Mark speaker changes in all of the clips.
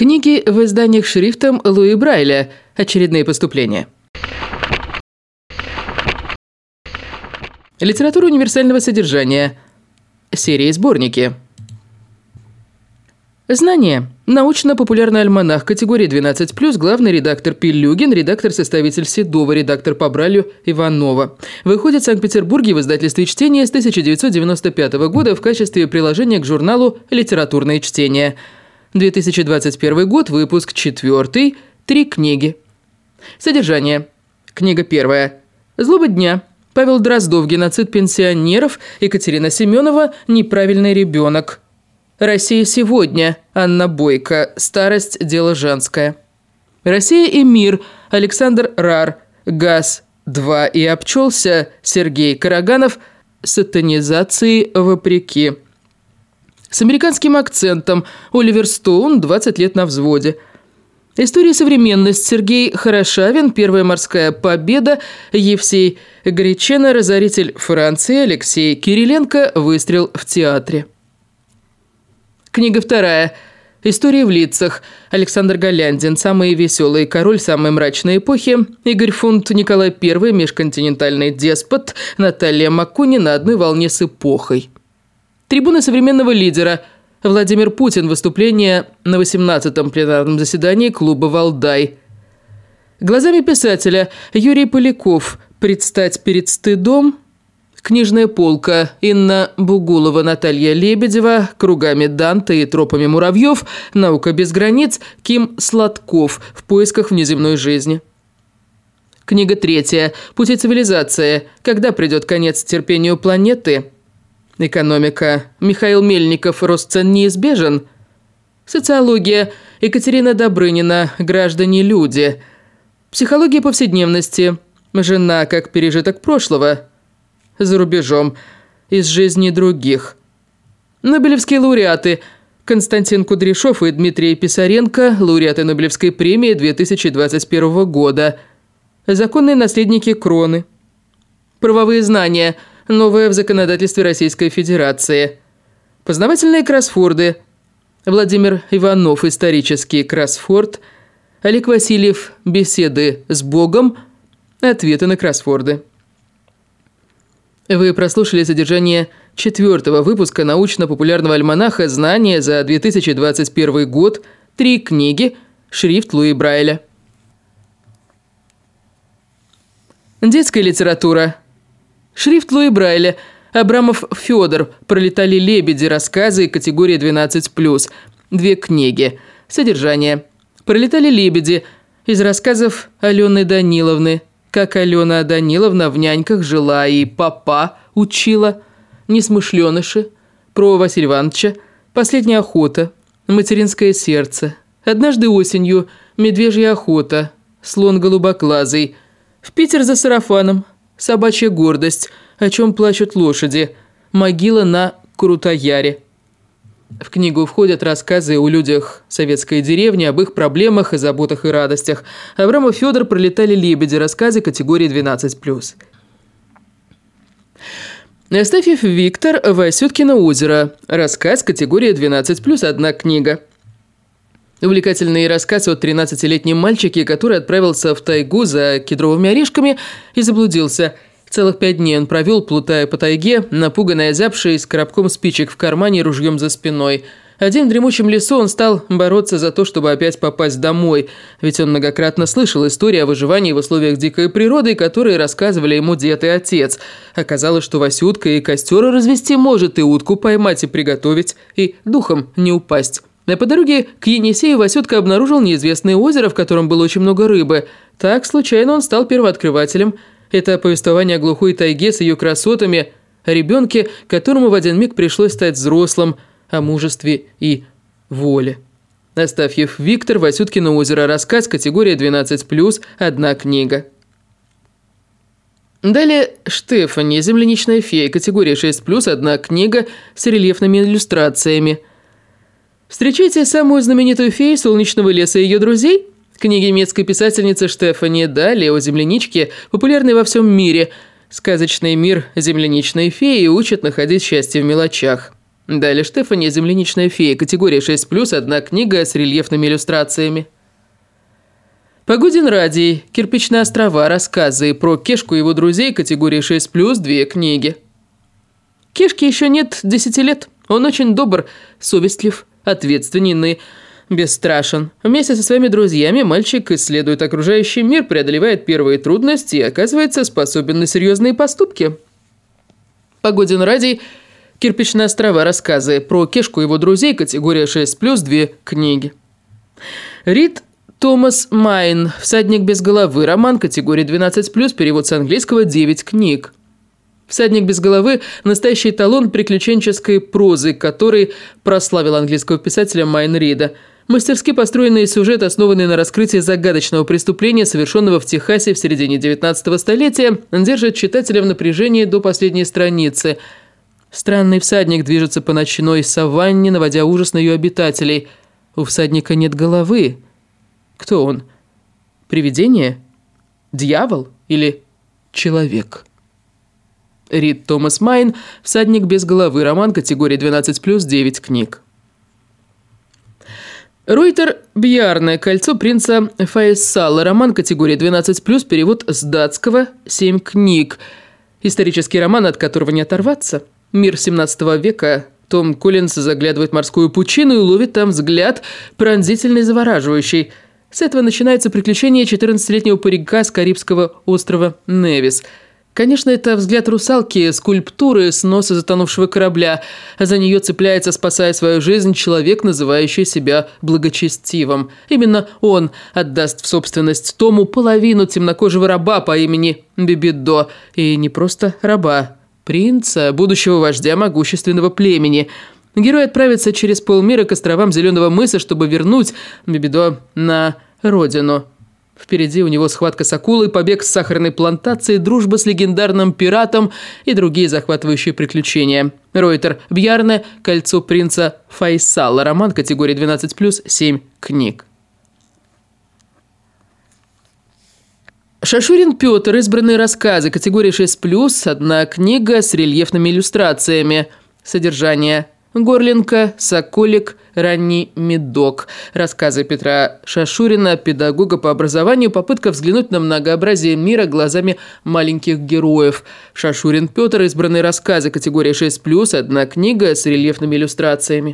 Speaker 1: Книги в изданиях шрифтом Луи Брайля. Очередные поступления. Литература универсального содержания. Серии сборники. Знания. Научно-популярный альманах категории 12+, главный редактор Пилюгин, редактор-составитель Седова, редактор по Брайлю Иванова. Выходит в Санкт-Петербурге в издательстве «Чтение» с 1995 года в качестве приложения к журналу «Литературные чтения». 2021 год, выпуск 4, 3 книги. Содержание. Книга 1. «Злоба дня». Павел Дроздов, геноцид пенсионеров. Екатерина Семенова, неправильный ребенок. «Россия сегодня», Анна Бойко, «Старость. Дело женское». «Россия и мир», Александр Рар, «ГАЗ-2» и «Обчелся», Сергей Караганов, «Сатанизации вопреки». С американским акцентом, Оливер Стоун, 20 лет на взводе. «История и современность», Сергей Хорошавин, «Первая морская победа», Евсей Гречена, «Разоритель Франции», Алексей Кириленко, «Выстрел в театре». Книга 2. «История в лицах». Александр Голяндин, «Самый веселый король самой мрачной эпохи». Игорь Фунт, Николай I, «Межконтинентальный деспот». Наталья Маккуни, «На одной волне с эпохой». Трибуна современного лидера. Владимир Путин. Выступление на 18-м пленарном заседании клуба «Валдай». Глазами писателя. Юрий Поляков. «Предстать перед стыдом». Книжная полка. Инна Бугулова, Наталья Лебедева, «Кругами Данте и тропами муравьев», «Наука без границ», Ким Сладков, «В поисках внеземной жизни». Книга 3. «Пути цивилизации. Когда придет конец терпению планеты?» Экономика. Михаил Мельников, «Рост цен неизбежен». Социология. Екатерина Добрынина, «Граждане-люди». Психология повседневности. Жена как пережиток прошлого. За рубежом. Из жизни других. Нобелевские лауреаты. Константин Кудряшов и Дмитрий Писаренко, лауреаты Нобелевской премии 2021 года. Законные наследники кроны. Правовые знания. Новое в законодательстве Российской Федерации. Познавательные кроссворды. Владимир Иванов, «Исторический кроссворд». Олег Васильев, «Беседы с Богом». Ответы на кроссворды. Вы прослушали содержание 4 выпуска научно-популярного альманаха «Знания» за 2021 год. 3 книги. Шрифт Луи Брайля. Детская литература. Шрифт Луи Брайля. Абрамов Федор. «Пролетали лебеди. Рассказы. Категория 12+. 2 книги. Содержание. «Пролетали лебеди». Из рассказов Алены Даниловны. Как Алена Даниловна в «Няньках» жила и папа учила. Несмышленыши. Про Василия Ивановича. Последняя охота. Материнское сердце. Однажды осенью. Медвежья охота. Слон голубоглазый. В Питер за сарафаном. Собачья гордость. О чем плачут лошади. Могила на Крутояре. В книгу входят рассказы о людях советской деревни, об их проблемах и заботах и радостях. Абрамов Федор, «Пролетали лебеди», рассказы категории 12+. Астафьев Виктор, «Васюткино озеро», рассказ категория 12+, 1 книга. Увлекательный рассказ о 13-летнем мальчике, который отправился в тайгу за кедровыми орешками и заблудился. Целых 5 дней он провел, плутая по тайге, напуганный, озябший, с коробком спичек в кармане и ружьем за спиной. Один в дремучем лесу он стал бороться за то, чтобы опять попасть домой, ведь он многократно слышал истории о выживании в условиях дикой природы, которые рассказывали ему дед и отец. Оказалось, что Васютка и костер развести может, и утку поймать, и приготовить, и духом не упасть. А по дороге к Енисею Васютка обнаружил неизвестное озеро, в котором было очень много рыбы. Так, случайно, он стал первооткрывателем. Это повествование о глухой тайге с ее красотами, о ребенке, которому в один миг пришлось стать взрослым, о мужестве и воле. Астафьев Виктор, «Васюткино озеро», рассказ категория 12+, 1 книга. Далее Штефани, «Земляничная фея», категория 6+, 1 книга с рельефными иллюстрациями. Встречайте самую знаменитую фею солнечного леса и ее друзей. Книги немецкой писательницы Штефани Далли о земляничке, популярной во всем мире. Сказочный мир земляничной феи учит находить счастье в мелочах. Далее Штефания «Земляничная фея», категория 6+, одна книга с рельефными иллюстрациями. Погодин Радий, «Кирпичные острова», рассказы про Кешку и его друзей, категория 6+, 2 книги. Кешке еще нет 10 лет. Он очень добр, совестлив, ответственен и бесстрашен. Вместе со своими друзьями мальчик исследует окружающий мир, преодолевает первые трудности и оказывается способен на серьезные поступки. Погодин Радий, «Кирпичные острова», рассказы про Кешку и его друзей, категория 6+, 2 книги. Рид Томас Майн, «Всадник без головы», роман, категория 12+, перевод с английского, 9 книг. «Всадник без головы» – настоящий эталон приключенческой прозы, который прославил английского писателя Майн Рида. Мастерски построенный сюжет, основанный на раскрытии загадочного преступления, совершенного в Техасе в середине 19 столетия, держит читателя в напряжении до последней страницы. Странный всадник движется по ночной саванне, наводя ужас на ее обитателей. У всадника нет головы. Кто он? Привидение? Дьявол? Или человек? Рид Томас Майн, «Всадник без головы», роман, категория 12+, 9 книг. Ройтер Бьярне, «Кольцо принца Файсала», роман, категория 12+, перевод с датского, 7 книг. Исторический роман, от которого не оторваться. Мир 17 века. Том Коллинз заглядывает в морскую пучину и ловит там взгляд, пронзительный и завораживающий. С этого начинается приключение 14-летнего паренька с Карибского острова Невис. Конечно, это взгляд русалки, скульптуры с носа затонувшего корабля, а за нее цепляется, спасая свою жизнь, человек, называющий себя благочестивым. Именно он отдаст в собственность Тому половину темнокожего раба по имени Бибидо. И не просто раба, принца, будущего вождя могущественного племени. Герой отправится через полмира к островам Зеленого мыса, чтобы вернуть Бибидо на родину. Впереди у него схватка с акулой, побег с сахарной плантации, дружба с легендарным пиратом и другие захватывающие приключения. Ройтер Бьярне, «Кольцо принца Файсала», роман, категория 12+, 7 книг. Шашурин Петр, «Избранные рассказы», категория 6+, одна книга с рельефными иллюстрациями. Содержание: Горлинка, Соколик, Ранний медок. Рассказы Петра Шашурина, педагога по образованию, попытка взглянуть на многообразие мира глазами маленьких героев. Шашурин Петр, «Избранные рассказы», категория 6+, одна книга с рельефными иллюстрациями.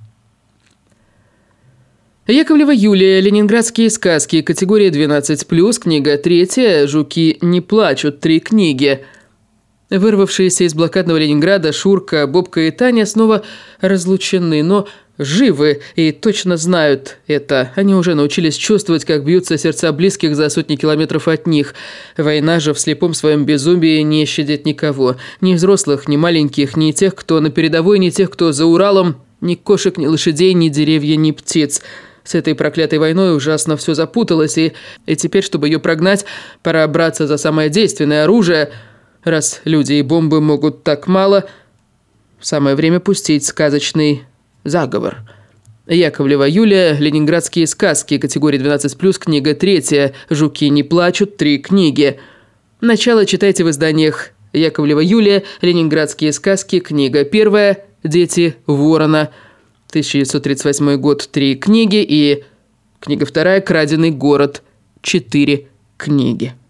Speaker 1: Яковлева Юлия, «Ленинградские сказки», категория 12+, книга 3, «Жуки не плачут», 3 книги. Вырвавшиеся из блокадного Ленинграда Шурка, Бобка и Таня снова разлучены, но живы и точно знают это. Они уже научились чувствовать, как бьются сердца близких за сотни километров от них. Война же в слепом своем безумии не щадит никого. Ни взрослых, ни маленьких, ни тех, кто на передовой, ни тех, кто за Уралом, ни кошек, ни лошадей, ни деревья, ни птиц. С этой проклятой войной ужасно все запуталось, и теперь, чтобы ее прогнать, пора браться за самое действенное оружие. Раз люди и бомбы могут так мало, самое время пустить сказочный заговор. Яковлева Юлия, «Ленинградские сказки», категория 12+, книга 3, «Жуки не плачут», 3 книги. Начало читайте в изданиях Яковлева Юлия, «Ленинградские сказки», книга 1, «Дети ворона», 1938 год, 3 книги, и книга 2, «Краденый город», 4 книги.